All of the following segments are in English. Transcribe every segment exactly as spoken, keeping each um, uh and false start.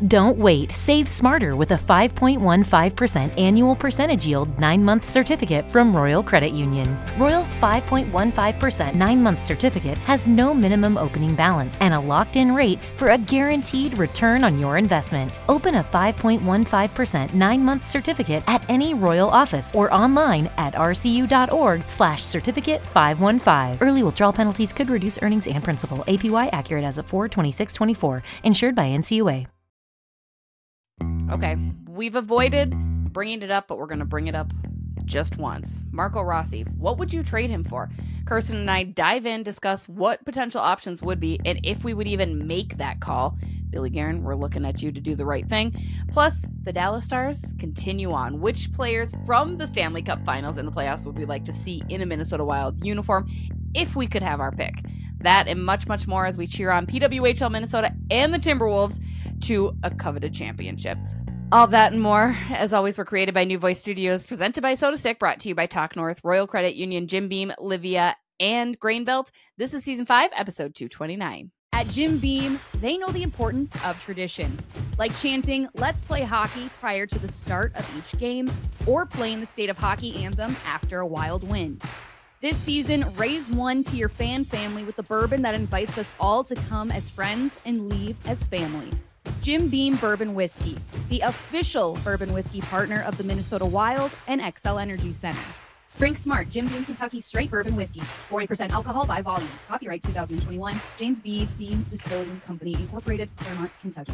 Don't wait. Save smarter with a five point one five percent annual percentage yield nine-month certificate from Royal Credit Union. Royal's five point one five percent nine-month certificate has no minimum opening balance and a locked-in rate for a guaranteed return on your investment. Open a five point one five percent nine-month certificate at any Royal office or online at rcu.org slash certificate 515. Early withdrawal penalties could reduce earnings and principal. A P Y accurate as of four twenty-six twenty-four. Insured by N C U A. Okay, we've avoided bringing it up, but we're going to bring it up just once. Marco Rossi, what would you trade him for? Kirsten and I dive in, discuss what potential options would be, and if we would even make that call. Billy Guerin, we're looking at you to do the right thing. Plus, the Dallas Stars continue on. Which players from the Stanley Cup Finals and the playoffs would we like to see in a Minnesota Wild uniform if we could have our pick? That and much, much more as we cheer on P W H L Minnesota and the Timberwolves to a coveted championship. All that and more, as always, were created by New Voice Studios, presented by Soda Stick, brought to you by Talk North, Royal Credit Union, Jim Beam, Livia, and Grainbelt. This is Season five, Episode two twenty-nine. At Jim Beam, they know the importance of tradition, like chanting, "Let's play hockey" prior to the start of each game, or playing the State of Hockey anthem after a Wild win. This season, raise one to your fan family with a bourbon that invites us all to come as friends and leave as family. Jim Beam Bourbon Whiskey, the official bourbon whiskey partner of the Minnesota Wild and X L Energy Center. Drink smart. Jim Beam Kentucky Straight Bourbon Whiskey. forty percent alcohol by volume. Copyright two thousand twenty-one. James B. Beam Distilling Company, Incorporated, Claremont, Kentucky.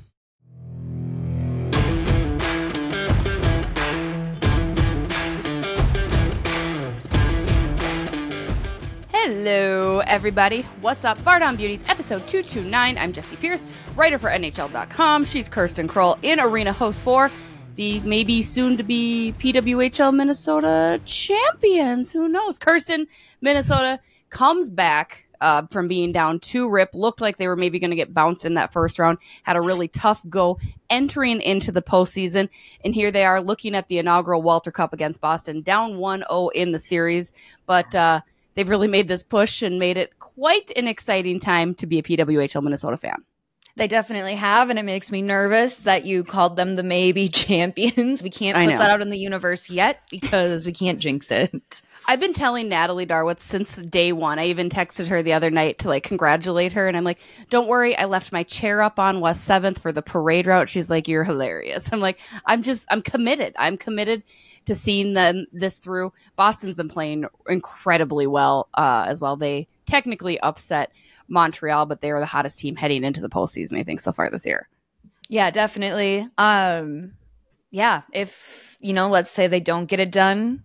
Hello, everybody. What's up? Bar Down Beauties, episode two twenty-nine. I'm Jessie Pierce, writer for N H L dot com. She's Kirsten Kroll, in arena host for the maybe soon-to-be P W H L Minnesota champions. Who knows? Kirsten, Minnesota, comes back uh, from being down two rip. Looked like they were maybe going to get bounced in that first round. Had a really tough go entering into the postseason. And here they are looking at the inaugural Walter Cup against Boston, down one oh in the series. But uh, they've really made this push and made it quite an exciting time to be a P W H L Minnesota fan. They definitely have, and it makes me nervous that you called them the maybe champions. We can't I put know. that out in the universe yet because we can't jinx it. I've been telling Natalie Darwitz since day one. I even texted her the other night to like congratulate her, and I'm like, don't worry, I left my chair up on West seventh for the parade route. She's like, you're hilarious. I'm like, I'm just, I'm committed. I'm committed to seeing them this through. Boston's been playing incredibly well uh, as well. They technically upset Montreal, but they are the hottest team heading into the postseason, I think, so far this year. Yeah, definitely. Um, yeah, if, you know, let's say they don't get it done,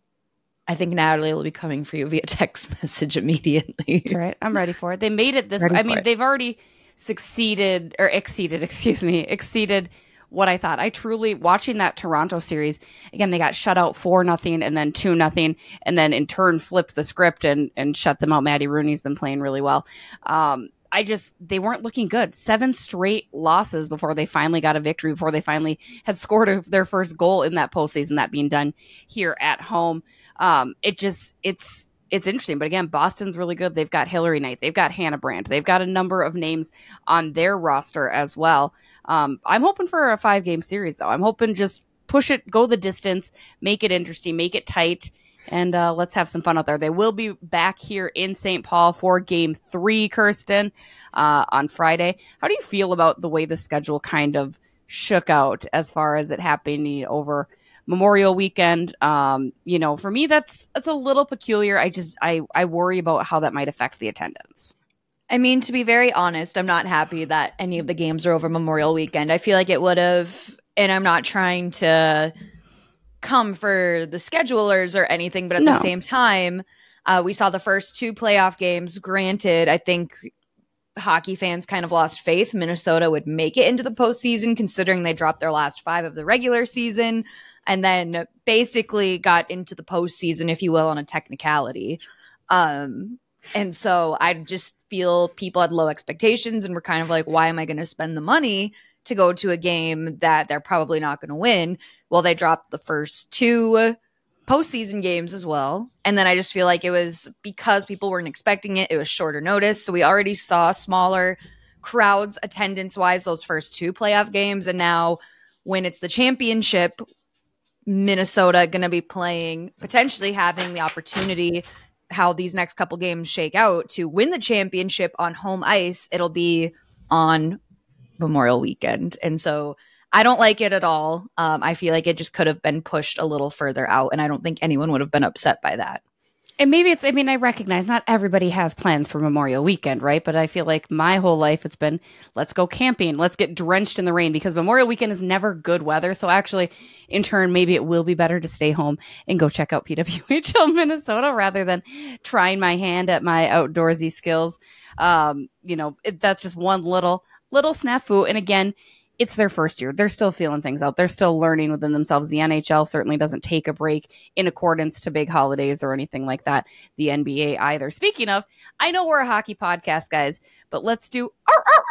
I think Natalie will be coming for you via text message immediately. That's right. I'm ready for it. They made it this Ready I for mean, it. they've already succeeded or exceeded, excuse me, exceeded what I thought. I truly, watching that Toronto series, again, they got shut out four nothing and then two nothing, and then in turn flipped the script and and shut them out. Maddie Rooney's been playing really well. Um, I just, they weren't looking good. Seven straight losses before they finally got a victory, before they finally had scored a, their first goal in that postseason, that being done here at home. Um, it just, it's, it's interesting. But again, Boston's really good. They've got Hillary Knight. They've got Hannah Brandt. They've got a number of names on their roster as well. Um, I'm hoping for a five-game series, though. I'm hoping just push it, go the distance, make it interesting, make it tight, and uh, let's have some fun out there. They will be back here in Saint Paul for Game three, Kirsten, uh, on Friday. How do you feel about the way the schedule kind of shook out as far as it happening over Memorial Weekend? Um, you know, for me, that's that's a little peculiar. I just I I worry about how that might affect the attendance. I mean, to be very honest, I'm not happy that any of the games are over Memorial Weekend. I feel like it would have, and I'm not trying to come for the schedulers or anything, but at No. the same time, uh, we saw the first two playoff games. Granted, I think hockey fans kind of lost faith Minnesota would make it into the postseason, considering they dropped their last five of the regular season and then basically got into the postseason, if you will, on a technicality. Um, and so I just feel people had low expectations and were kind of like, why am I going to spend the money to go to a game that they're probably not going to win? Well, they dropped the first two postseason games as well. And then I just feel like it was because people weren't expecting it. It was shorter notice. So we already saw smaller crowds attendance wise those first two playoff games. And now when it's the championship, Minnesota going to be playing, potentially having the opportunity, how these next couple games shake out, to win the championship on home ice. It'll be on Memorial Weekend. And so I don't like it at all. Um, I feel like it just could have been pushed a little further out, and I don't think anyone would have been upset by that. And maybe it's, I mean, I recognize not everybody has plans for Memorial Weekend, right? But I feel like my whole life it's been, let's go camping, let's get drenched in the rain, because Memorial Weekend is never good weather. So actually, in turn, maybe it will be better to stay home and go check out P W H L Minnesota rather than trying my hand at my outdoorsy skills. Um, you know, it, that's just one little, little snafu. And again, it's their first year. They're still feeling things out. They're still learning within themselves. The N H L certainly doesn't take a break in accordance to big holidays or anything like that. The N B A either. Speaking of, I know we're a hockey podcast, guys, but let's do arr, arr,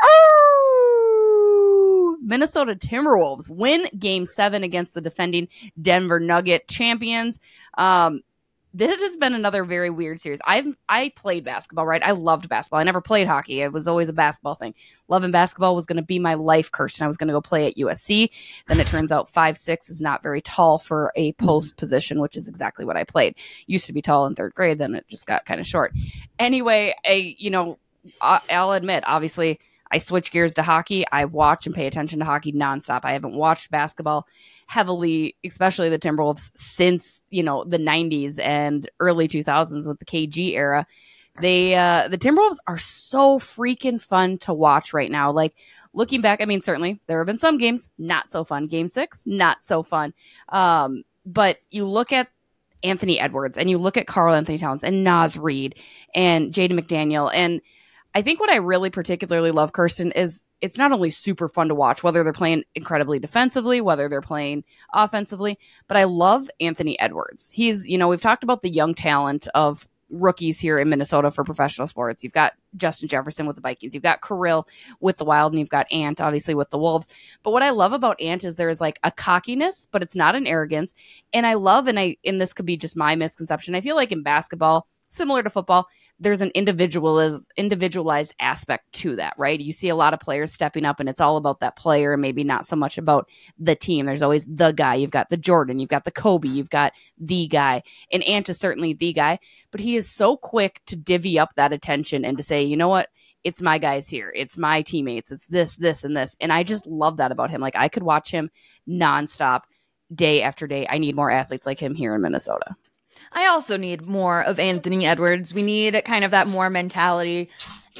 arr! Minnesota Timberwolves win game seven against the defending Denver Nugget champions. Um, This has been another very weird series. I've I played basketball, right? I loved basketball. I never played hockey. It was always a basketball thing. Loving basketball was going to be my life, Kirsten. I was going to go play at U S C. Then it turns out five six is not very tall for a post position, which is exactly what I played. Used to be tall in third grade, then it just got kind of short. Anyway, I you know, I'll admit, obviously, I switch gears to hockey. I watch and pay attention to hockey nonstop. I haven't watched basketball heavily, especially the Timberwolves, since, you know, the nineties and early two thousands with the K G era. They, uh, the Timberwolves are so freaking fun to watch right now. Like, looking back, I mean, certainly there have been some games not so fun. Game six, not so fun. Um, but you look at Anthony Edwards and you look at Karl-Anthony Towns and Naz Reid and Jaden McDaniel, and I think what I really particularly love, Kirsten, is it's not only super fun to watch, whether they're playing incredibly defensively, whether they're playing offensively, but I love Anthony Edwards. He's, you know, we've talked about the young talent of rookies here in Minnesota for professional sports. You've got Justin Jefferson with the Vikings. You've got Kirill with the Wild, and you've got Ant, obviously, with the Wolves. But what I love about Ant is there is like a cockiness, but it's not an arrogance. And I love, and I, and this could be just my misconception, I feel like in basketball, similar to football, there's an individualized individualized aspect to that, right? You see a lot of players stepping up and it's all about that player and maybe not so much about the team. There's always the guy. You've got the Jordan, you've got the Kobe, you've got the guy. And Ant is certainly the guy, but he is so quick to divvy up that attention and to say, you know what? It's my guys here. It's my teammates. It's this, this, and this. And I just love that about him. Like, I could watch him nonstop day after day. I need more athletes like him here in Minnesota. I also need more of Anthony Edwards. We need kind of that more mentality.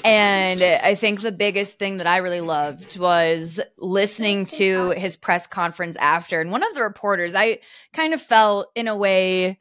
And I think the biggest thing that I really loved was listening to his press conference after. And one of the reporters, I kind of felt in a way,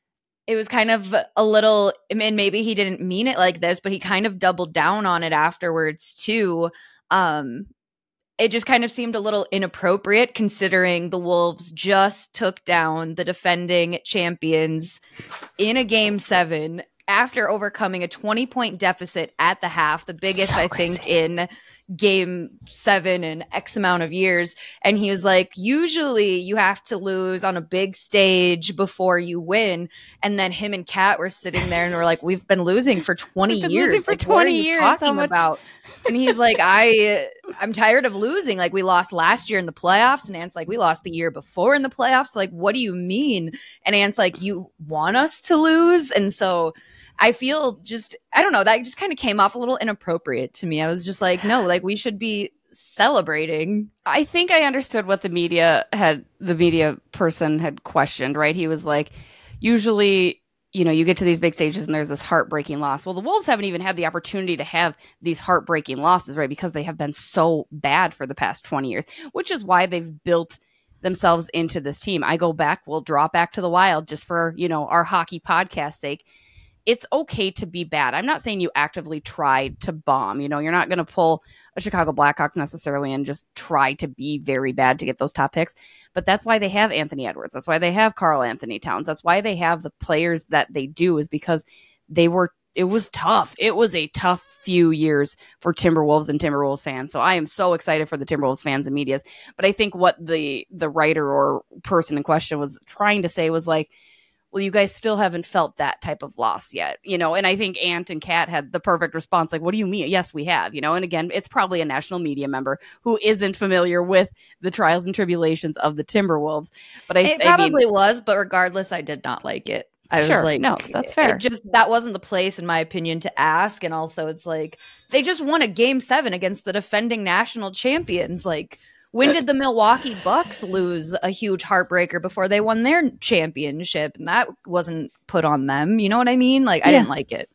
it was kind of a little, I mean, maybe he didn't mean it like this, but he kind of doubled down on it afterwards too. Um, It just kind of seemed a little inappropriate considering the Wolves just took down the defending champions in a game seven after overcoming a twenty-point deficit at the half, the biggest, so I think, crazy. in game seven in X amount of years. And he was like, usually you have to lose on a big stage before you win. And then him and Kat were sitting there and were like, we've been losing for twenty years. For like, twenty what are you years, talking much- about? And he's like, I, I'm tired of losing. Like, we lost last year in the playoffs. And Ant's like, we lost the year before in the playoffs. Like, what do you mean? And Ant's like, you want us to lose? And so I feel just, I don't know, that just kind of came off a little inappropriate to me. I was just like, no, like, we should be celebrating. I think I understood what the media had, the media person had questioned, right? He was like, usually, you know, you get to these big stages and there's this heartbreaking loss. Well, the Wolves haven't even had the opportunity to have these heartbreaking losses, right? Because they have been so bad for the past twenty years, which is why they've built themselves into this team. I go back, we'll draw back to the Wild just for, you know, our hockey podcast sake. It's okay to be bad. I'm not saying you actively tried to bomb. You know, you're not going to pull a Chicago Blackhawks necessarily and just try to be very bad to get those top picks. But that's why they have Anthony Edwards. That's why they have Karl-Anthony Towns. That's why they have the players that they do, is because they were, it was tough. It was a tough few years for Timberwolves and Timberwolves fans. So I am so excited for the Timberwolves fans and medias. But I think what the the writer or person in question was trying to say was like, well, you guys still haven't felt that type of loss yet, you know? And I think Ant and Kat had the perfect response. Like, what do you mean? Yes, we have, you know? And again, it's probably a national media member who isn't familiar with the trials and tribulations of the Timberwolves. But I, it I probably mean, was, but regardless, I did not like it. I Sure. was like, No, that's fair. It just that wasn't the place, in my opinion, to ask. And also, it's like they just won a game seven against the defending national champions. Like, when did the Milwaukee Bucks lose a huge heartbreaker before they won their championship? And that wasn't put on them. You know what I mean? Like, I Yeah. didn't like it.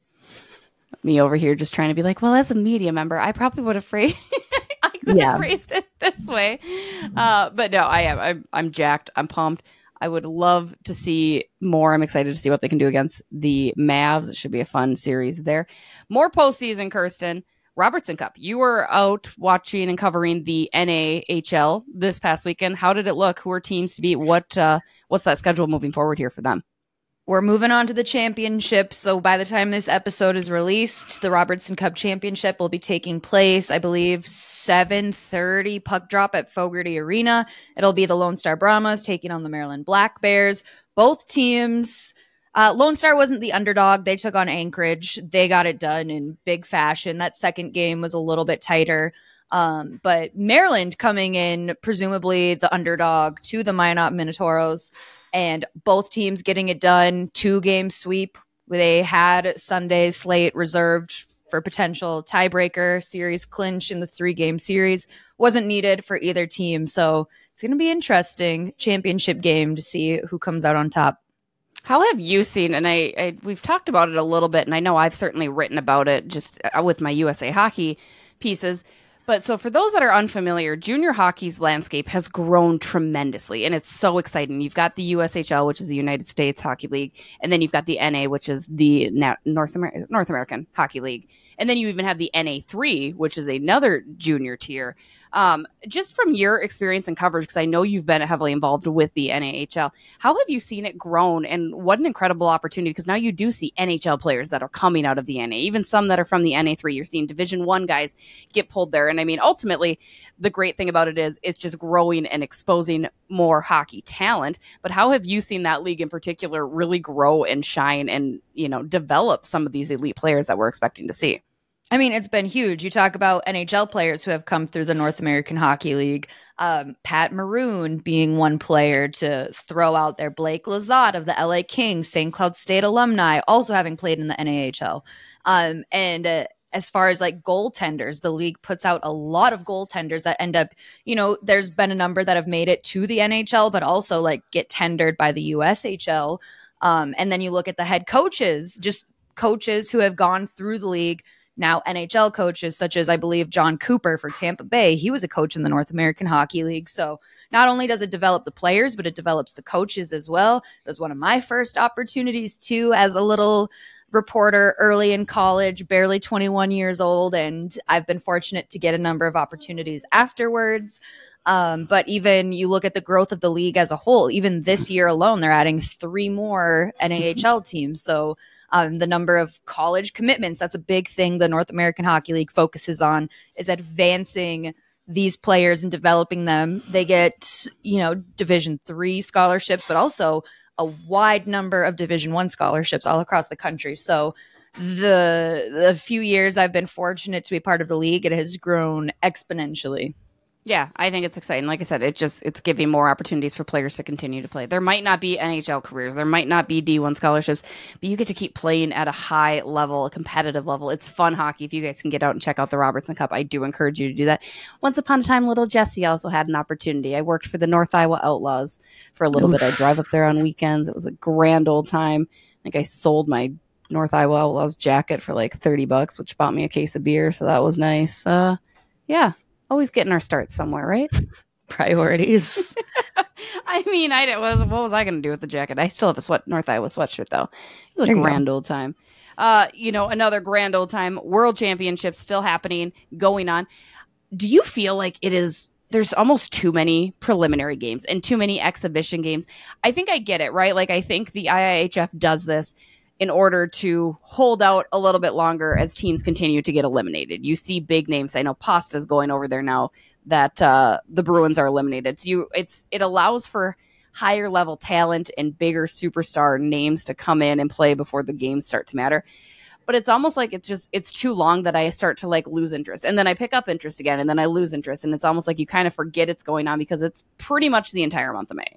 Me over here just trying to be like, well, as a media member, I probably would have phrased I could Yeah. have phrased it this way. Uh, but no, I am. I'm, I'm jacked. I'm pumped. I would love to see more. I'm excited to see what they can do against the Mavs. It should be a fun series there. More postseason, Kirsten. Robertson Cup. You were out watching and covering the N A H L this past weekend. How did it look? Who are teams to beat? What uh, what's that schedule moving forward here for them? We're moving on to the championship. So by the time this episode is released, the Robertson Cup Championship will be taking place, I believe, seven thirty puck drop at Fogarty Arena. It'll be the Lone Star Brahmas taking on the Maryland Black Bears. Both teams, uh, Lone Star wasn't the underdog. They took on Anchorage. They got it done in big fashion. That second game was a little bit tighter. Um, but Maryland coming in, presumably the underdog to the Minot Minotauros, and both teams getting it done. Two game sweep. They had Sunday's slate reserved for potential tiebreaker series clinch in the three game series. Wasn't needed for either team. So it's going to be interesting championship game to see who comes out on top. How have you seen, and I, I we've talked about it a little bit, and I know I've certainly written about it just with my U S A Hockey pieces. But so for those that are unfamiliar, junior hockey's landscape has grown tremendously, and it's so exciting. You've got the U S H L, which is the United States Hockey League, and then you've got the N A, which is the North, Amer- North American Hockey League. And then you even have the N A three, which is another junior tier. Um, just from your experience and coverage, because I know you've been heavily involved with the N A H L, how have you seen it grown, and what an incredible opportunity? Because now you do see N H L players that are coming out of the N A, even some that are from the N A three. You're seeing Division One guys get pulled there, and I mean, ultimately, the great thing about it is it's just growing and exposing more hockey talent. But how have you seen that league in particular really grow and shine, and you know, develop some of these elite players that we're expecting to see? I mean, it's been huge. You talk about N H L players who have come through the North American Hockey League. Um, Pat Maroon being one player to throw out there. Blake Lizotte of the L A Kings, Saint Cloud State alumni, also having played in the N A H L. Um, and uh, as far as like goaltenders, the league puts out a lot of goaltenders that end up, you know, there's been a number that have made it to the N H L, but also like get tendered by the U S H L. Um, and then you look at the head coaches, just coaches who have gone through the league. Now, N H L coaches, such as I believe John Cooper for Tampa Bay, he was a coach in the North American Hockey League. So not only does it develop the players, but it develops the coaches as well. It was one of my first opportunities, too, as a little reporter early in college, barely twenty-one years old. And I've been fortunate to get a number of opportunities afterwards. Um, but even you look at the growth of the league as a whole, even this year alone, they're adding three more N A H L teams. So Um, the number of college commitments, that's a big thing the North American Hockey League focuses on, is advancing these players and developing them. They get, you know, Division three scholarships, but also a wide number of Division one scholarships all across the country. So the, the few years I've been fortunate to be part of the league, it has grown exponentially. Yeah, I think it's exciting. Like I said, it just it's giving more opportunities for players to continue to play. There might not be N H L careers, there might not be D one scholarships, but you get to keep playing at a high level, a competitive level. It's fun hockey. If you guys can get out and check out the Robertson Cup, I do encourage you to do that. Once upon a time, little Jesse also had an opportunity. I worked for the North Iowa Outlaws for a little Oof. bit. I drive up there on weekends. It was a grand old time. I think I sold my North Iowa Outlaws jacket for like thirty bucks, which bought me a case of beer, so that was nice. Uh, yeah. Always getting our start somewhere, right? Priorities. I mean, I didn't, was, what was I going to do with the jacket? I still have a sweat North Iowa sweatshirt, though. It was a grand go. old time. Uh, you know, another grand old time. World Championships still happening, going on. Do you feel like it is, there's almost too many preliminary games and too many exhibition games? I think I get it, right? Like, I think the I I H F does this in order to hold out a little bit longer as teams continue to get eliminated. You see big names. I know Pasta's going over there now that uh, the Bruins are eliminated. So you, it's it allows for higher level talent and bigger superstar names to come in and play before the games start to matter. But it's almost like it's just, it's too long that I start to like lose interest. And then I pick up interest again and then I lose interest. And it's almost like you kind of forget it's going on because it's pretty much the entire month of May.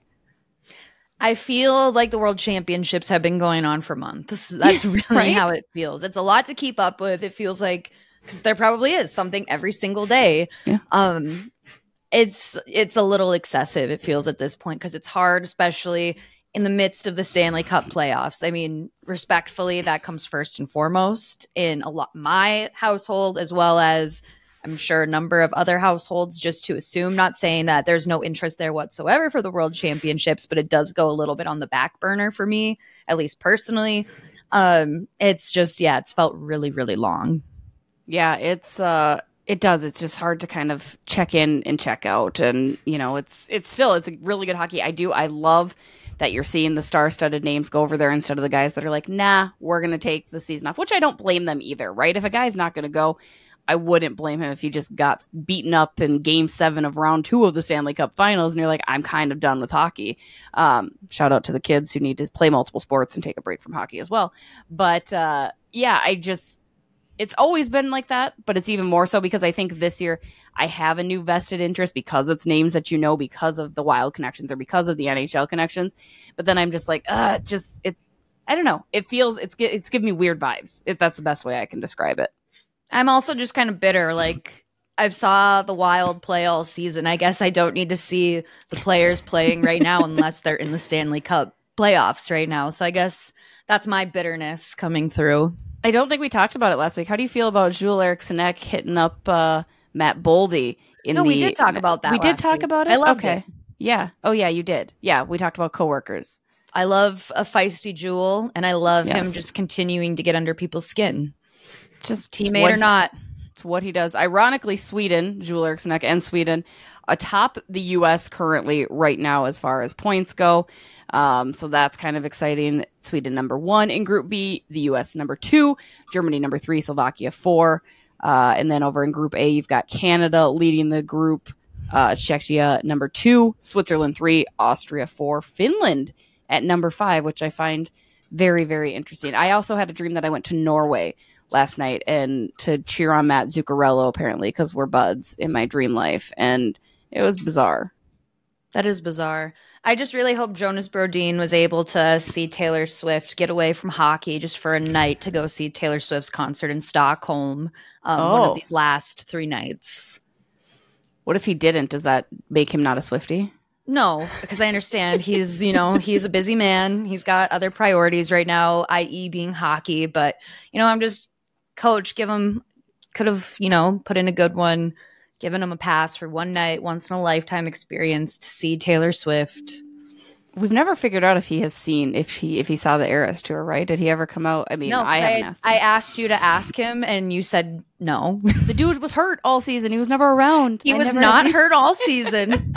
I feel like the World Championships have been going on for months. That's really Right? how it feels. It's a lot to keep up with. It feels like, because there probably is something every single day. Yeah. Um, it's it's a little excessive, it feels at this point, because it's hard, especially in the midst of the Stanley Cup playoffs. I mean, respectfully, that comes first and foremost in a lot my household, as well as I'm sure a number of other households, just to assume, not saying that there's no interest there whatsoever for the World Championships, but it does go a little bit on the back burner for me, at least personally. Um, it's just, yeah, it's felt really, really long. Yeah, it's uh it does. It's just hard to kind of check in and check out. And, you know, it's it's still it's a really good hockey. I do I love that you're seeing the star-studded names go over there instead of the guys that are like, nah, we're gonna take the season off, which I don't blame them either, right? If a guy's not gonna go, I wouldn't blame him if he just got beaten up in game seven of round two of the Stanley Cup Finals and you're like, I'm kind of done with hockey. Um, shout out to the kids who need to play multiple sports and take a break from hockey as well. But uh, yeah, I just, it's always been like that, but it's even more so because I think this year I have a new vested interest because it's names that you know, because of the Wild connections or because of the N H L connections. But then I'm just like, uh, just, it, I don't know. It feels, it's, it's giving me weird vibes. If that's the best way I can describe it. I'm also just kind of bitter. Like, I've saw the Wild play all season. I guess I don't need to see the players playing right now unless they're in the Stanley Cup playoffs right now. So I guess that's my bitterness coming through. I don't think we talked about it last week. How do you feel about Jules Eriksson hitting up uh, Matt Boldy? In no, the, we did talk about that. We did last talk week. about it? I loved okay. it. Yeah. Oh, yeah, you did. Yeah, we talked about coworkers. I love a feisty Jewel, and I love Yes. him just continuing to get under people's skin. Just Teammate what or he- not. It's what he does. Ironically, Sweden, Jules Eriksson and Sweden, atop the U S currently right now as far as points go. Um, so that's kind of exciting. Sweden number one in Group B, the U S number two, Germany number three, Slovakia four. Uh, and then over in Group A, you've got Canada leading the group, uh, Czechia number two, Switzerland three, Austria four, Finland at number five, which I find very, very interesting. I also had a dream that I went to Norway last night and to cheer on Matt Zuccarello, apparently, because we're buds in my dream life. And it was bizarre. That is bizarre. I just really hope Jonas Brodin was able to see Taylor Swift get away from hockey just for a night to go see Taylor Swift's concert in Stockholm um, Oh. one of these last three nights. What if he didn't? Does that make him not a Swiftie? No, because I understand he's, you know, he's a busy man. He's got other priorities right now, that is being hockey. But, you know, I'm just, coach, give him, could have, you know, put in a good one, given him a pass for one night, once in a lifetime experience to see Taylor Swift. We've never figured out if he has seen, if he if he saw the Eras tour, right? Did he ever come out? I mean, No, I I, haven't asked him. I asked you to ask him, and you said no. The dude was hurt all season. He was never around. He I was never not had- hurt all season.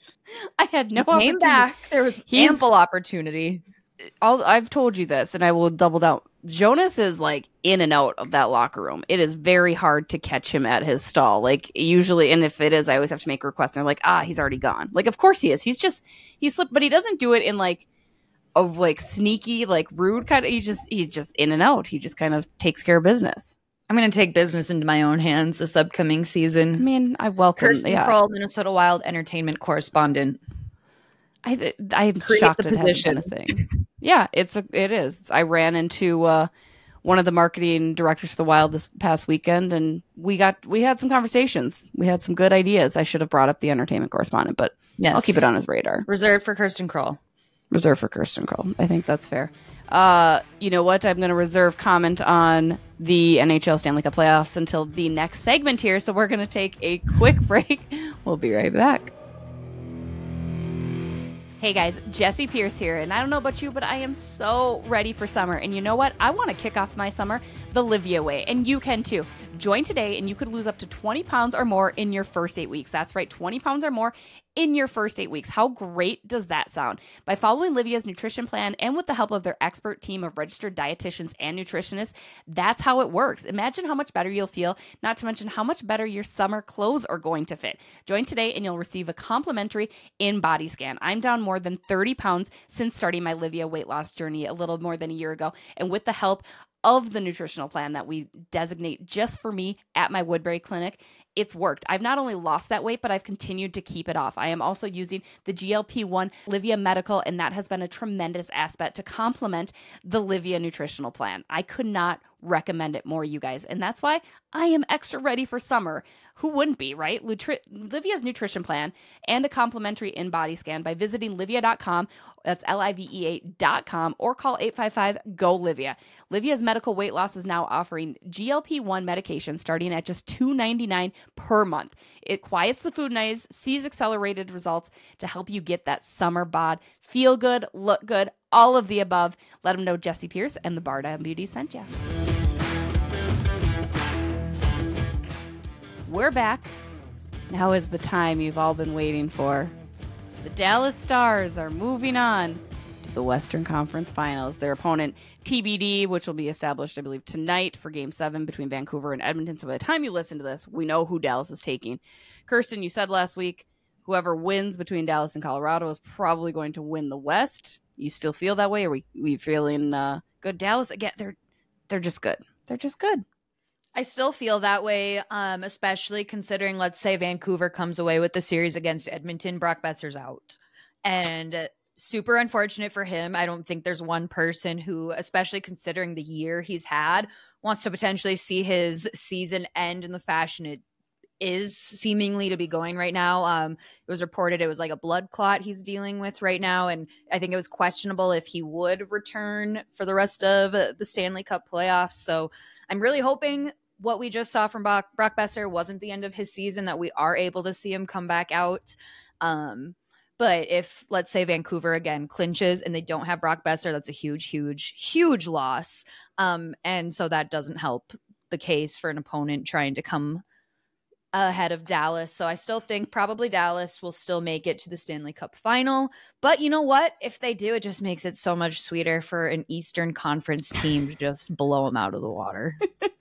I had no Came opportunity. back. There was He's- ample opportunity. I'll, I've told you this, and I will double down. Jonas is like in and out of that locker room. It is very hard to catch him at his stall. Like usually, and if it is, I always have to make a request. And they're like, ah, he's already gone. Like, of course he is. He's just he slipped, but he doesn't do it in like a like sneaky, like rude kind of. He's just he's just in and out. He just kind of takes care of business. I'm going to take business into my own hands this upcoming I season. mean, I welcome. Kirsten yeah, Kroll, Minnesota Wild entertainment correspondent. I I'm Create shocked the it hasn't been a thing. Yeah, it's a, it is. I ran into uh, one of the marketing directors for the Wild this past weekend, and we got we had some conversations. We had some good ideas. I should have brought up the entertainment correspondent, but Yes. I'll keep it on his radar. Reserved for Kirsten Kroll. Reserve for Kirsten Kroll. I think that's fair. Uh, you know what? I'm going to reserve comment on the N H L Stanley Cup playoffs until the next segment here. So we're going to take a quick break. We'll be right back. Hey guys, Jessie Pierce here, and I don't know about you, but I am so ready for summer. And you know what? I want to kick off my summer the Livia way, and you can too. Join today, and you could lose up to twenty pounds or more in your first eight weeks. That's right, twenty pounds or more in your first eight weeks. How great does that sound? By following Livia's nutrition plan and with the help of their expert team of registered dietitians and nutritionists, that's how it works. Imagine how much better you'll feel, not to mention how much better your summer clothes are going to fit. Join today, and you'll receive a complimentary in-body scan. I'm down more more than thirty pounds since starting my Livia weight loss journey a little more than a year ago. And with the help of the nutritional plan that we designate just for me at my Woodbury clinic, it's worked. I've not only lost that weight, but I've continued to keep it off. I am also using the G L P one Livia Medical, and that has been a tremendous aspect to complement the Livia nutritional plan. I could not recommend it more, you guys. And that's why I am extra ready for summer. Who wouldn't be, right? Lutri- Livia's nutrition plan and a complimentary in-body scan by visiting livia dot com. That's L I V E A dot com, or call eight five five, G O, Livia. Livia's medical weight loss is now offering G L P one medication starting at just two dollars and ninety-nine cents per month. It quiets the food noise, sees accelerated results to help you get that summer bod. Feel good, look good, all of the above. Let them know Jesse Pierce and the Bar Down Beauty sent you. We're back. Now is the time you've all been waiting for. The Dallas Stars are moving on to the Western Conference Finals. Their opponent, T B D, which will be established, I believe, tonight for Game seven between Vancouver and Edmonton. So by the time you listen to this, we know who Dallas is taking. Kirsten, you said last week, whoever wins between Dallas and Colorado is probably going to win the West. You still feel that way? Are we, we feeling uh, good? Dallas, again, they're they're just good. They're just good. I still feel that way, um, especially considering, let's say, Vancouver comes away with the series against Edmonton. Brock Besser's out. And uh, super unfortunate for him. I don't think there's one person who, especially considering the year he's had, wants to potentially see his season end in the fashion it is seemingly to be going right now. Um, it was reported it was like a blood clot he's dealing with right now. And I think it was questionable if he would return for the rest of the Stanley Cup playoffs. So I'm really hoping what we just saw from Brock, Brock Besser wasn't the end of his season, that we are able to see him come back out. Um, but if, let's say, Vancouver again clinches and they don't have Brock Besser, that's a huge, huge, huge loss. Um, and so that doesn't help the case for an opponent trying to come ahead of Dallas. So I still think probably Dallas will still make it to the Stanley Cup final. But you know what? If they do, it just makes it so much sweeter for an Eastern Conference team to just blow them out of the water.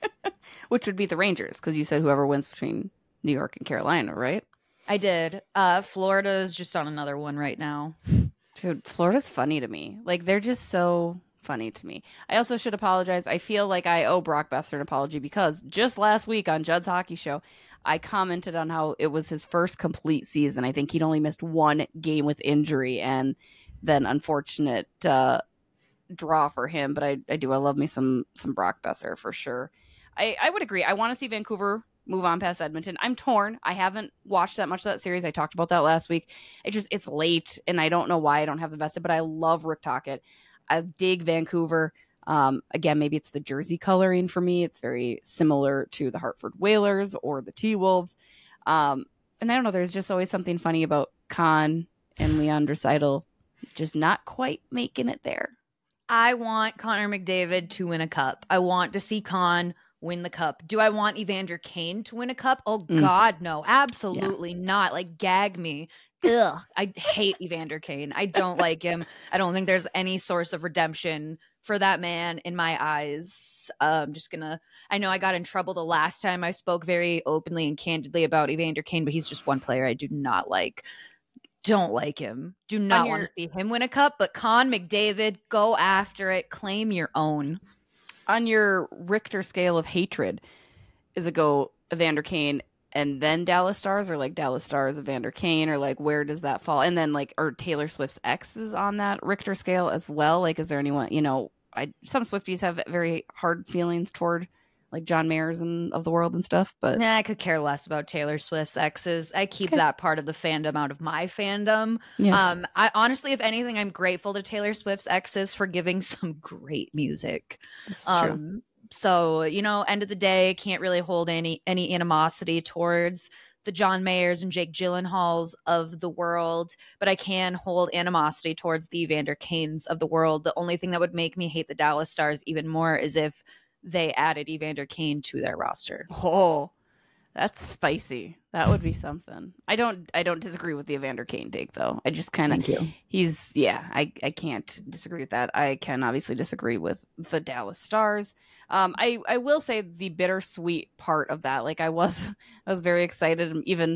Which would be the Rangers, because you said whoever wins between New York and Carolina, right? I did. Uh, Florida is just on another one right now. Dude, Florida's funny to me. Like, they're just so funny to me. I also should apologize. I feel like I owe Brock Besser an apology because just last week on Judd's Hockey Show, I commented on how it was his first complete season. I think he'd only missed one game with injury, and then unfortunate uh, draw for him. But I, I do. I love me some some Brock Besser for sure. I, I would agree. I want to see Vancouver move on past Edmonton. I'm torn. I haven't watched that much of that series. I talked about that last week. It just, it's late, and I don't know why I don't have the vested, but I love Rick Tocchet. I dig Vancouver. Um, again, maybe it's the jersey coloring for me. It's very similar to the Hartford Whalers or the T-Wolves. Um, and I don't know, there's just always something funny about Kahn and Leon Draisaitl just not quite making it there. I want Connor McDavid to win a cup. I want to see Kahn win the cup. Do I want Evander Kane to win a cup? Oh, mm. God, no. Absolutely yeah. not. Like, gag me. Ugh. I hate Evander Kane. I don't like him. I don't think there's any source of redemption for that man in my eyes. I'm um, just gonna, I know I got in trouble the last time I spoke very openly and candidly about Evander Kane, but he's just one player I do not like. Don't like him. Do not your, want to see him win a cup, but Con McDavid, go after it. Claim your own. On your Richter scale of hatred, is it go Evander Kane and then Dallas Stars, or like Dallas Stars, Evander Kane, or like where does that fall? And then like, or Taylor Swift's ex is on that Richter scale as well. Like, is there anyone, you know, I some Swifties have very hard feelings toward like John Mayers and of the world and stuff, but nah, I could care less about Taylor Swift's exes. I keep okay. that part of the fandom out of my fandom. Yes. Um, I honestly, if anything, I'm grateful to Taylor Swift's exes for giving some great music. This is um, true. So, you know, end of the day, can't really hold any any animosity towards the John Mayers and Jake Gyllenhaals of the world, but I can hold animosity towards the Evander Kanes of the world. The only thing that would make me hate the Dallas Stars even more is if they added Evander Kane to their roster. Oh, that's spicy. That would be something. I don't I don't disagree with the Evander Kane take, though. I just kind of, he's, yeah, I, I can't disagree with that. I can obviously disagree with the Dallas Stars. Um, I, I will say the bittersweet part of that, like I was, I was very excited, even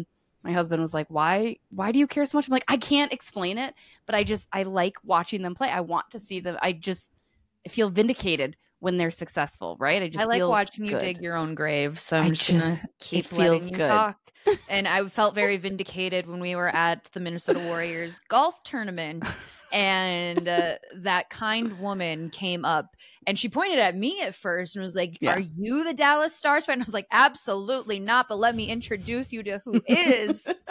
My husband was like, why, why do you care so much? I'm like, I can't explain it, but I just, I like watching them play. I want to see them. I just I feel vindicated when they're successful, right? I just I like feels watching you good. dig your own grave, so I'm I just, gonna just- keep it feels letting you good. talk. And I felt very vindicated when we were at the Minnesota Warriors golf tournament, and uh, that kind woman came up and she pointed at me at first and was like, Yeah. "Are you the Dallas Stars fan?" And I was like, "Absolutely not, but let me introduce you to who is."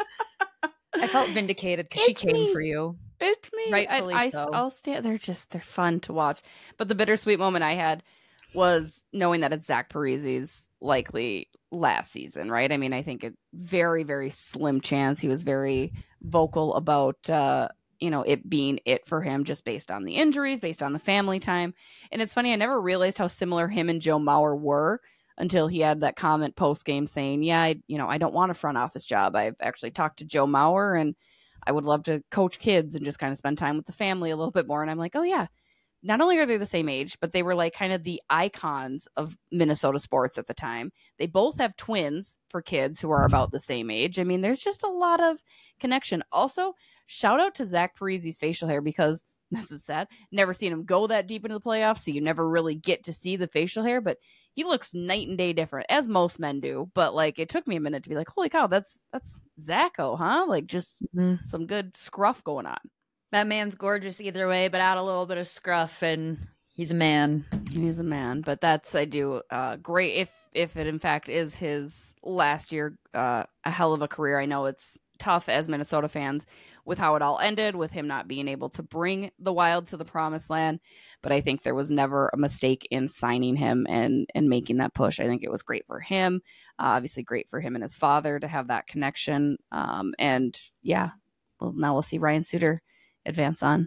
I felt vindicated because she It's came me. for you. It's me. Rightfully I, I, so. I'll stand. They're just, they're fun to watch. But the bittersweet moment I had was knowing that it's Zach Parisi's likely last season, right? I mean, I think a very, very slim chance. He was very vocal about, uh, you know, it being it for him just based on the injuries, based on the family time. And it's funny, I never realized how similar him and Joe Mauer were until he had that comment post game saying, yeah, I, you know, I don't want a front office job. I've actually talked to Joe Mauer and I would love to coach kids and just kind of spend time with the family a little bit more. And I'm like, oh yeah, not only are they the same age, but they were like kind of the icons of Minnesota sports at the time. They both have twins for kids who are about the same age. I mean, there's just a lot of connection. Also, shout out to Zach Parisi's facial hair because this is sad. Never seen him go that deep into the playoffs, so you never really get to see the facial hair, but he looks night and day different, as most men do. But like, it took me a minute to be like, holy cow, that's that's Zacho, huh? Like, just Mhm. some good scruff going on. That man's gorgeous either way, but add a little bit of scruff and he's a man. He's a man, but that's I do uh, great if if it in fact is his last year. Uh, a hell of a career. I know it's tough as Minnesota fans with how it all ended, with him not being able to bring the Wild to the promised land. But I think there was never a mistake in signing him and and making that push. I think it was great for him. Uh, obviously, great for him and his father to have that connection. Um, and yeah, well, now we'll see Ryan Suter advance on.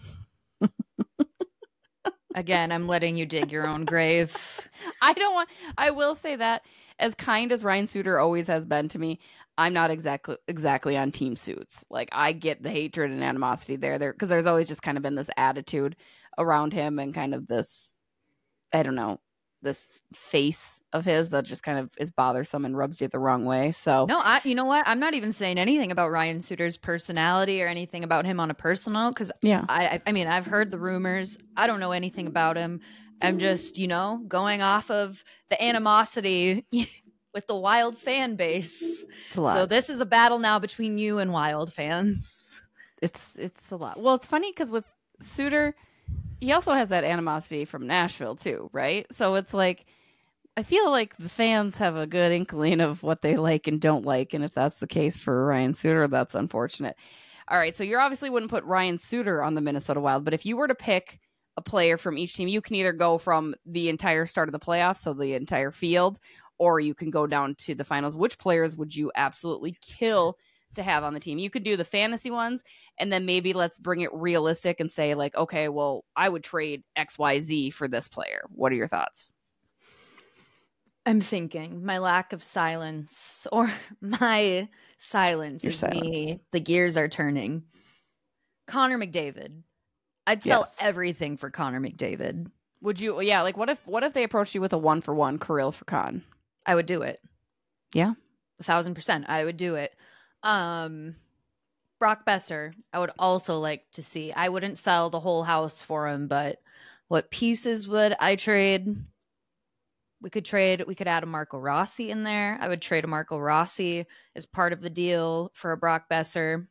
Again, I'm letting you dig your own grave. I don't want, I will say that as kind as Ryan Suter always has been to me, I'm not exactly exactly on team Suits. Like, I get the hatred and animosity there, there, because there's always just kind of been this attitude around him and kind of this, I don't know, this face of his that just kind of is bothersome and rubs you the wrong way. So No, I, you know what? I'm not even saying anything about Ryan Suter's personality or anything about him on a personal, because yeah, I, I, I mean, I've heard the rumors. I don't know anything about him. I'm just, you know, going off of the animosity with the Wild fan base. it's a lot. So this is a battle now between you and Wild fans. it's it's a lot. Well, it's funny because with Suter, he also has that animosity from Nashville too, right? So it's like, I feel like the fans have a good inkling of what they like and don't like, and if that's the case for Ryan Suter, that's unfortunate. All right, so you obviously wouldn't put Ryan Suter on the Minnesota Wild, but if you were to pick a player from each team, you can either go from the entire start of the playoffs, so the entire field, or you can go down to the finals. Which players would you absolutely kill to have on the team? You could do the fantasy ones, and then maybe let's bring it realistic and say, like, okay, well, I would trade X Y Z for this player. What are your thoughts? I'm thinking my lack of silence or my silence Your is silence. me. The gears are turning. Connor McDavid. I'd sell Yes. everything for Connor McDavid. Would you? Yeah, like what if what if they approached you with a one for one Kirill for Con? I would do it. Yeah, A thousand percent. I would do it. Um, Brock Besser, I would also like to see. I wouldn't sell the whole house for him, but what pieces would I trade? We could trade, we could add a Marco Rossi in there. I would trade a Marco Rossi as part of the deal for a Brock Besser.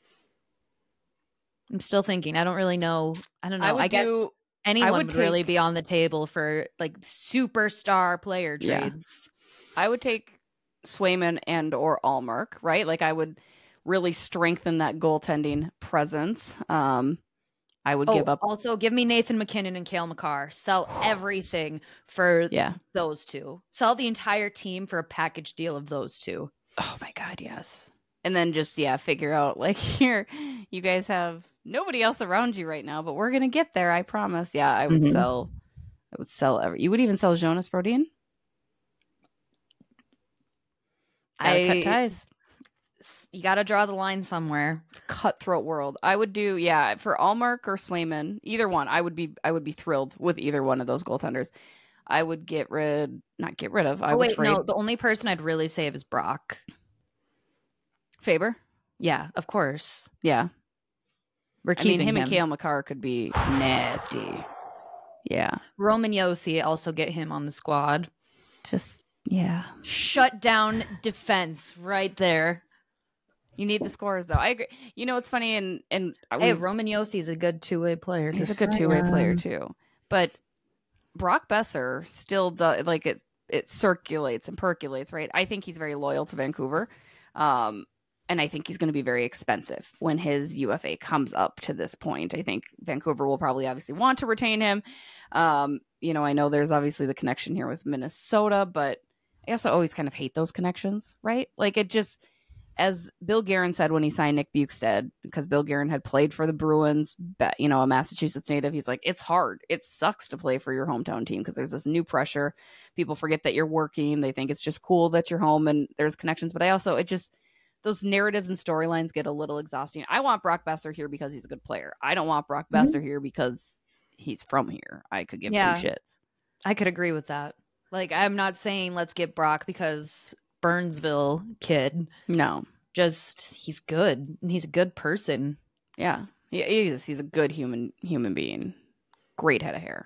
I'm still thinking. I don't really know. I don't know. I I, would guess do- anyone would would, really take- be on the table for like superstar player Yeah. trades. I would take Swayman and or Allmark, right? Like I would really strengthen that goaltending presence. Um, I would Oh, give up. also give me Nathan McKinnon and Cale Makar. Sell everything for Yeah. those two. Sell the entire team for a package deal of those two. Oh my God, yes. And then just, yeah, figure out like here, you guys have nobody else around you right now, but we're going to get there. I promise. Yeah, I would Mhm. sell, I would sell every, you would even sell Jonas Brodin. Gotta I- cut ties. S- You got to draw the line somewhere. Cutthroat world. I would do, yeah, for Allmark or Swayman, either one. I would be, I would be thrilled with either one of those goaltenders. I would get rid, not get rid of. I Oh, would wait, trade. no. The only person I'd really save is Brock. Faber? Yeah, of course. Yeah. We're I mean, keeping him, him. and Cale Makar could be nasty. Yeah. Roman Yossi, also get him on the squad. Just, yeah. Shut down defense right there. You need the scores, though. I agree. You know, it's funny, and and hey, Roman Yossi is a good two-way player. He's a good two-way player too. But Brock Besser still does, like it. It circulates and percolates, right? I think he's very loyal to Vancouver, um, and I think he's going to be very expensive when his U F A comes up to this point. I think Vancouver will probably obviously want to retain him. Um, you know, I know there's obviously the connection here with Minnesota, but I also always kind of hate those connections, right? Like it just. As Bill Guerin said when he signed Nick Bukestad, because Bill Guerin had played for the Bruins, you know, a Massachusetts native, he's like, it's hard. It sucks to play for your hometown team because there's this new pressure. People forget that you're working. They think it's just cool that you're home and there's connections. But I also, it just, those narratives and storylines get a little exhausting. I want Brock Besser here because he's a good player. I don't want Brock mm-hmm. Besser here because he's from here. I could give yeah, two shits. I could agree with that. Like, I'm not saying let's get Brock because Burnsville kid. No. Just he's good. He's a good person. Yeah. He, he is. He's a good human human being. Great head of hair.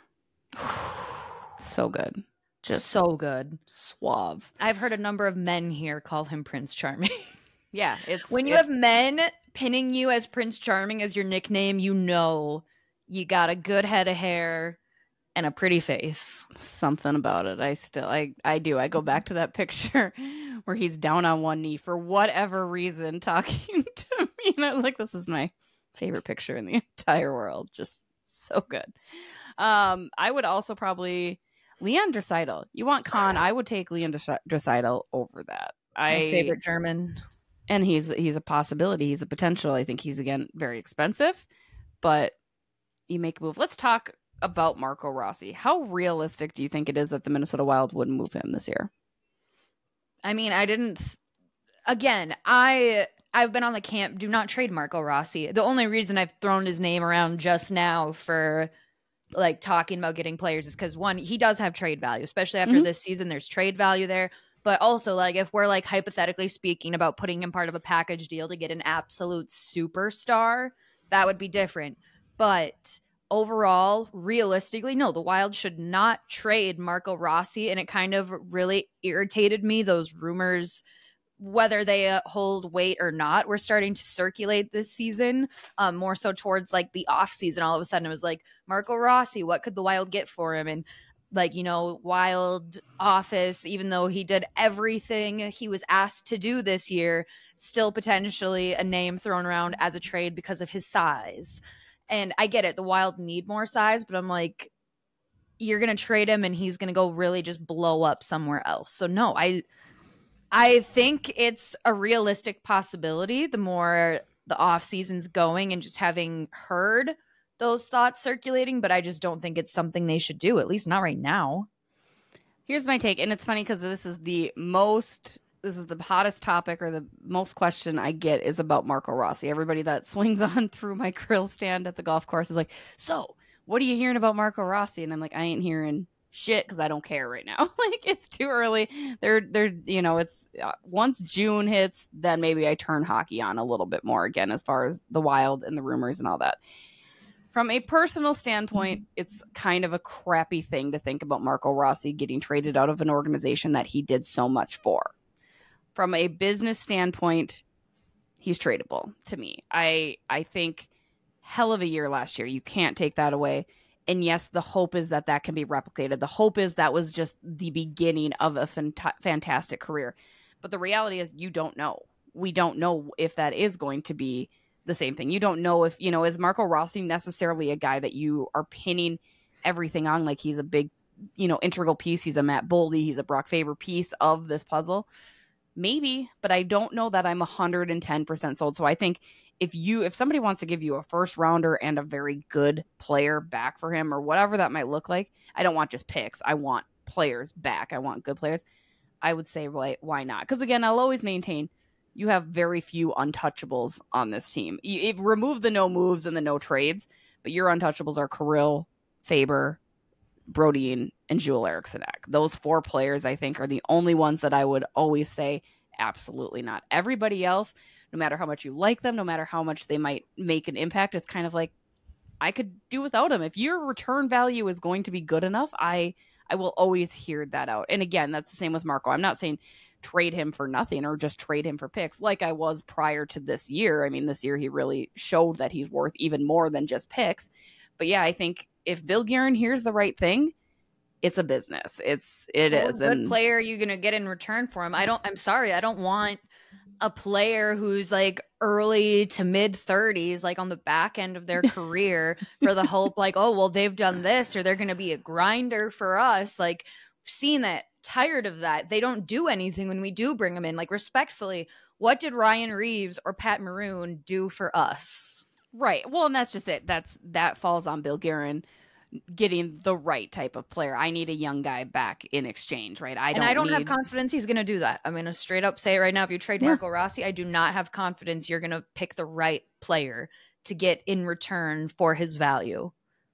So good. Just so good. Suave. I've heard a number of men here call him Prince Charming. Yeah. It's when you it, have men pinning you as Prince Charming as your nickname, you know you got a good head of hair and a pretty face. Something about it. I still, I, I do. I go back to that picture where he's down on one knee for whatever reason talking to me. And I was like, this is my favorite picture in the entire world. Just so good. Um, I would also probably, Leon Draisaitl. You want Con, I would take Leon Draisaitl over that. I, my favorite German. And he's, he's a possibility. He's a potential. I think he's, again, very expensive. But you make a move. Let's talk about Marco Rossi. How realistic do you think it is that the Minnesota Wild would move him this year? I mean, I didn't th- again, I I've been on the camp do not trade Marco Rossi. The only reason I've thrown his name around just now for like talking about getting players is because one, he does have trade value, especially after mm-hmm. this season. There's trade value there. But also, like, if we're like hypothetically speaking about putting him part of a package deal to get an absolute superstar, that would be different. But overall, realistically, no, the Wild should not trade Marco Rossi. And it kind of really irritated me, those rumors, whether they uh, hold weight or not, were starting to circulate this season, um, more so towards like the off season. All of a sudden it was like, Marco Rossi, what could the Wild get for him? And like, you know, Wild office, even though he did everything he was asked to do this year, still potentially a name thrown around as a trade because of his size. And I get it. The Wild need more size, but I'm like, you're going to trade him and he's going to go really just blow up somewhere else. So no, I, I think it's a realistic possibility the more the off season's going and just having heard those thoughts circulating, but I just don't think it's something they should do, at least not right now. Here's my take. And it's funny because this is the most This is the hottest topic or the most question I get is about Marco Rossi. Everybody that swings on through my grill stand at the golf course is like, so what are you hearing about Marco Rossi? And I'm like, I ain't hearing shit because I don't care right now. Like it's too early. They're, they're, you know, it's uh, once June hits, then maybe I turn hockey on a little bit more again, as far as the Wild and the rumors and all that. From a personal standpoint, it's kind of a crappy thing to think about Marco Rossi getting traded out of an organization that he did so much for. From a business standpoint, he's tradable to me. I I think hell of a year last year. You can't take that away. And yes, the hope is that that can be replicated. The hope is that was just the beginning of a fant- fantastic career. But the reality is you don't know. We don't know if that is going to be the same thing. You don't know if, you know, is Marco Rossi necessarily a guy that you are pinning everything on like he's a big, you know, integral piece. He's a Matt Boldy. He's a Brock Faber piece of this puzzle. Maybe, but I don't know that I'm one hundred ten percent sold. So I think if you, if somebody wants to give you a first rounder and a very good player back for him or whatever that might look like, I don't want just picks. I want players back. I want good players. I would say, why, why not? Because again, I'll always maintain you have very few untouchables on this team. You, you remove the no moves and the no trades, but your untouchables are Kirill, Faber, Brodin, and Joel Eriksson Ek. Those four players, I think, are the only ones that I would always say absolutely not. Everybody else, no matter how much you like them, no matter how much they might make an impact, it's kind of like, I could do without him. If your return value is going to be good enough, I I will always hear that out. And again, that's the same with Marco. I'm not saying trade him for nothing or just trade him for picks like I was prior to this year. I mean, this year he really showed that he's worth even more than just picks. But yeah, I think if Bill Guerin hears the right thing, it's a business. It's it well, is. What and player are you going to get in return for him? I don't. I'm sorry. I don't want a player who's like early to mid thirties, like on the back end of their career, for the hope, like, oh well, they've done this or they're going to be a grinder for us. Like, seen that. Tired of that. They don't do anything when we do bring them in. Like, respectfully, what did Ryan Reeves or Pat Maroon do for us? Right. Well, and that's just it. That's that falls on Bill Guerin getting the right type of player. I need a young guy back in exchange, right? I don't and I don't need... have confidence he's going to do that. I'm going to straight up say it right now. If you trade Yeah. Marco Rossi, I do not have confidence you're going to pick the right player to get in return for his value.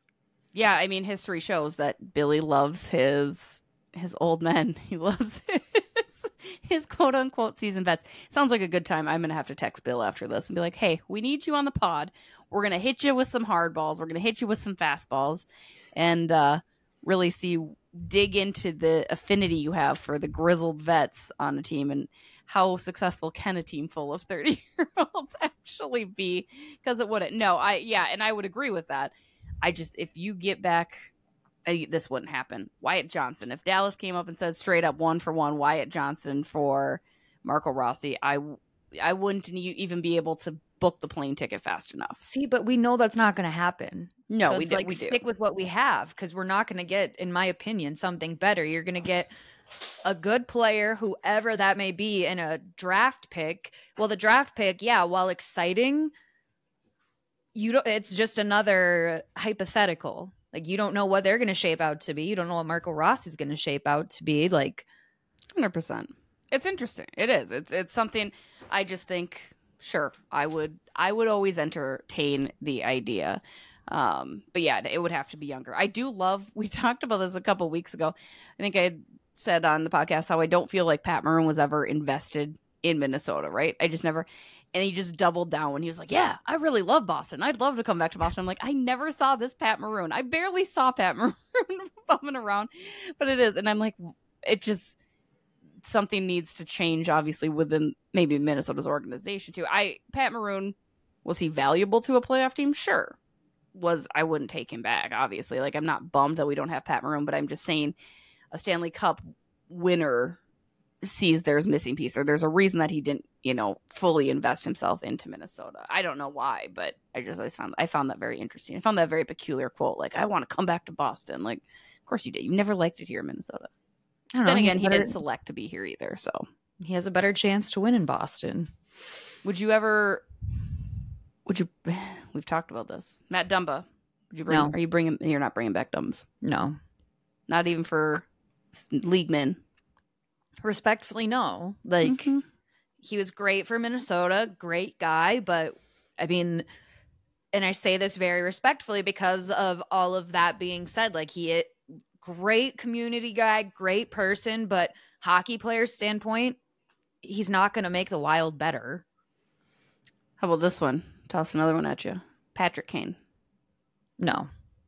Yeah, I mean, history shows that Billy loves his his old men. He loves his, his quote unquote season vets. Sounds like a good time. I'm going to have to text Bill after this and be like, hey, we need you on the pod. We're going to hit you with some hard balls. We're going to hit you with some fastballs and uh, really see, dig into the affinity you have for the grizzled vets on a team and how successful can a team full of thirty year olds actually be? Because it wouldn't. No, I, yeah, and I would agree with that. I just, if you get back, I, this wouldn't happen. Wyatt Johnson. If Dallas came up and said straight up one for one Wyatt Johnson for Marco Rossi, I, I wouldn't even be able to book the plane ticket fast enough. See, but we know that's not going to happen. No, so we, it's do, like we stick do. with what we have because we're not going to get, in my opinion, something better. You're going to get a good player, whoever that may be, and a draft pick. Well, the draft pick, yeah, while exciting, you don't. It's just another hypothetical. Like, you don't know what they're going to shape out to be. You don't know what Marco Rossi is going to shape out to be. Like, one hundred percent. It's interesting. It is. It's it's something I just think, sure, I would I would always entertain the idea. Um, but yeah, it would have to be younger. I do love, we talked about this a couple weeks ago. I think I said on the podcast how I don't feel like Pat Maroon was ever invested in Minnesota, right? I just never, and he just doubled down when he was like, yeah, I really love Boston. I'd love to come back to Boston. I'm like, I never saw this Pat Maroon. I barely saw Pat Maroon bumming around, but it is. And I'm like, it just, something needs to change, obviously, within maybe Minnesota's organization too. I, Pat Maroon, was he valuable to a playoff team? Sure. Was, I wouldn't take him back, obviously. Like, I'm not bummed that we don't have Pat Maroon, but I'm just saying a Stanley Cup winner sees there's missing piece, or there's a reason that he didn't, you know, fully invest himself into Minnesota. I don't know why, but I just always found I found that very interesting. I found that very peculiar quote. Like, I want to come back to Boston. Like, of course you did. You never liked it here in Minnesota. I don't then know, again, he better, didn't select to be here either. So he has a better chance to win in Boston. Would you ever? Would you? We've talked about this. Matt Dumba. Would you bring? No. Are you bringing? You're not bringing back Dumbs. No, Not even for league men. respectfully, no. Like, Mm-hmm. he was great for Minnesota, great guy, but I mean, and I say this very respectfully because of all of that being said, like, he great community guy, great person, but hockey player standpoint, he's not going to make the Wild better. How about this one? Toss another one at you. Patrick Kane. No,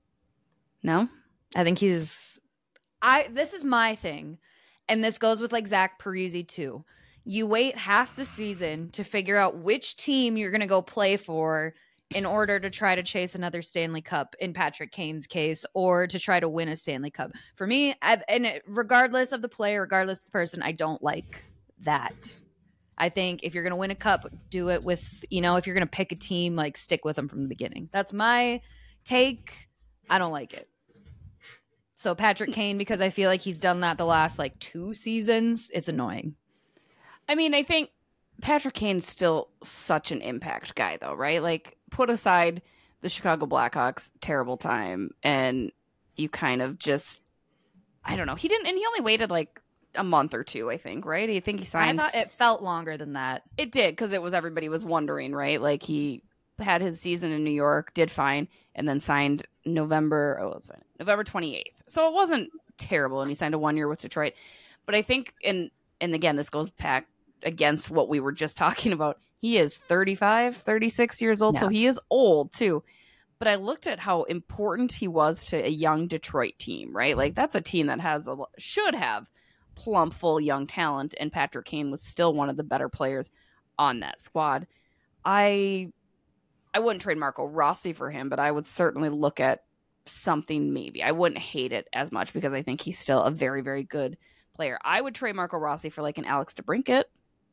No? I think he's. I. This is my thing, and this goes with like Zach Parise too. You wait half the season to figure out which team you're going to go play for in order to try to chase another Stanley Cup in Patrick Kane's case, or to try to win a Stanley Cup. For me, I've, and regardless of the player, regardless of the person, I don't like that. I think if you're going to win a cup, do it with, you know, if you're going to pick a team, like, stick with them from the beginning. That's my take. I don't like it. So Patrick Kane, because I feel like he's done that the last like two seasons, it's annoying. I mean, I think Patrick Kane's still such an impact guy, though, right? Like, put aside the Chicago Blackhawks' terrible time, and you kind of just, I don't know. He didn't, and he only waited like a month or two, I think, right? I think he signed. I thought it felt longer than that. It did, because it was, everybody was wondering, right? Like, he had his season in New York, did fine, and then signed November, oh, it's fine, November twenty-eighth. So it wasn't terrible, and he signed a one year with Detroit. But I think, and and again, this goes back against what we were just talking about. He is thirty-five, thirty-six years old, Yeah. so he is old too. But I looked at how important he was to a young Detroit team, right? Like that's a team that has a should have plump, full young talent, and Patrick Kane was still one of the better players on that squad. I I wouldn't trade Marco Rossi for him, but I would certainly look at something maybe. I wouldn't hate it as much because I think he's still a very, very good player. I would trade Marco Rossi for like an Alex DeBrincat.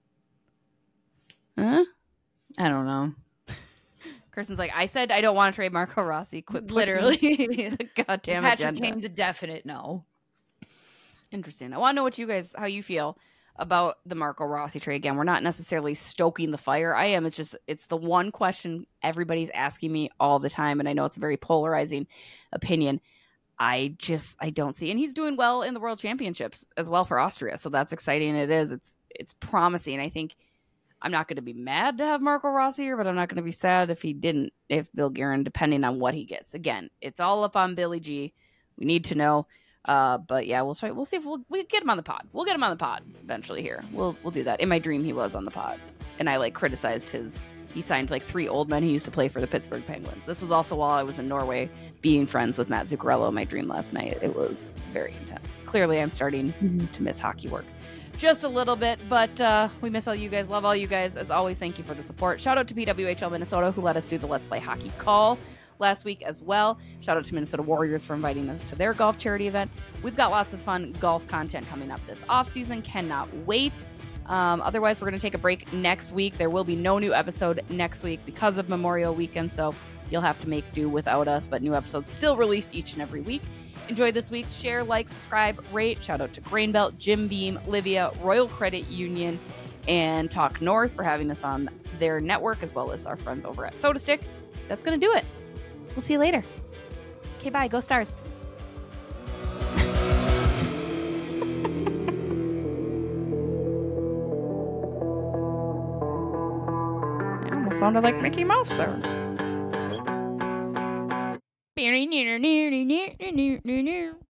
Huh? I don't know. Kirsten's like, I said I don't want to trade Marco Rossi. Quit pushing Literally. the goddamn Patrick agenda. Kane's a definite no. Interesting. I want to know what you guys, how you feel about the Marco Rossi trade. Again, we're not necessarily stoking the fire. I am. It's just, it's the one question everybody's asking me all the time. And I know it's a very polarizing opinion. I just, I don't see, and he's doing well in the World Championships as well for Austria. So that's exciting. It is, it's, it's promising. I think I'm not going to be mad to have Marco Rossi here, but I'm not going to be sad if he didn't, if Bill Guerin, depending on what he gets. Again, it's all up on Billy G. We need to know. Uh, but yeah, we'll try. We'll see if we'll we get him on the pod. We'll get him on the pod eventually. Here, we'll we'll do that. In my dream, he was on the pod, and I like criticized his. He signed like three old men who used to play for the Pittsburgh Penguins. This was also while I was in Norway, being friends with Matt Zuccarello. In my dream last night, it was very intense. Clearly, I'm starting mm-hmm. to miss hockey work just a little bit, but uh, we miss all you guys. Love all you guys as always. Thank you for the support. Shout out to P W H L Minnesota who let us do the Let's Play Hockey call last week as well. Shout out to Minnesota Warriors for inviting us to their golf charity event. We've got lots of fun golf content coming up this offseason. Cannot wait. Um, otherwise, we're going to take a break next week. There will be no new episode next week because of Memorial Weekend, so you'll have to make do without us, but new episodes still released each and every week. Enjoy this week. Share, like, subscribe, rate. Shout out to Grainbelt, Jim Beam, Livia, Royal Credit Union, and Talk North for having us on their network, as well as our friends over at SodaStick. That's going to do it. We'll see you later. Okay, bye. Go Stars. It almost sounded like Mickey Mouse there.